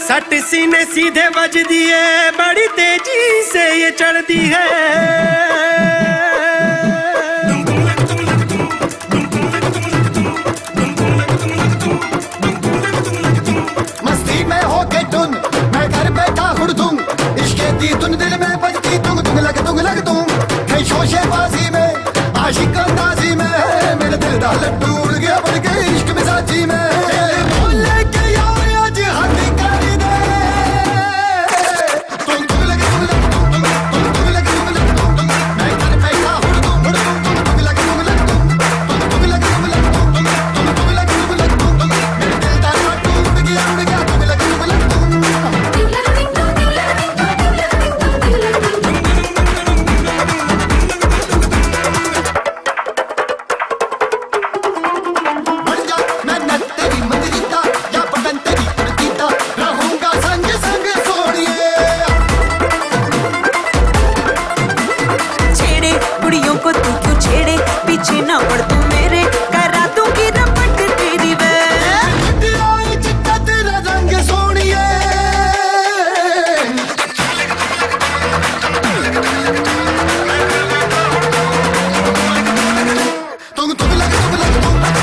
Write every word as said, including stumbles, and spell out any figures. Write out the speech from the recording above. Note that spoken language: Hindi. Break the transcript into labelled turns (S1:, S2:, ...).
S1: सट सीने सीधे बज दिए, बड़ी तेजी से ये चढ़ती है।
S2: मस्ती में हो के टुन, मैं घर बैठा हुड़दुम, इश्क़े दी धुन दिल में बजती तुंग तुंग लग तुंग लग तुम। कहीं शोशेबाजी में आशिक अंदाजी में मेरा दिल दा लड्डू उड़ गया बढ़ गया इश्क मिजाजी में।
S3: पीछे ना पड़ तू मेरे, करा दूंगी रपट तेरी वे।
S2: चिट्टा तेरा रंग सोनिए, तुम तुम लग तुम लग तुम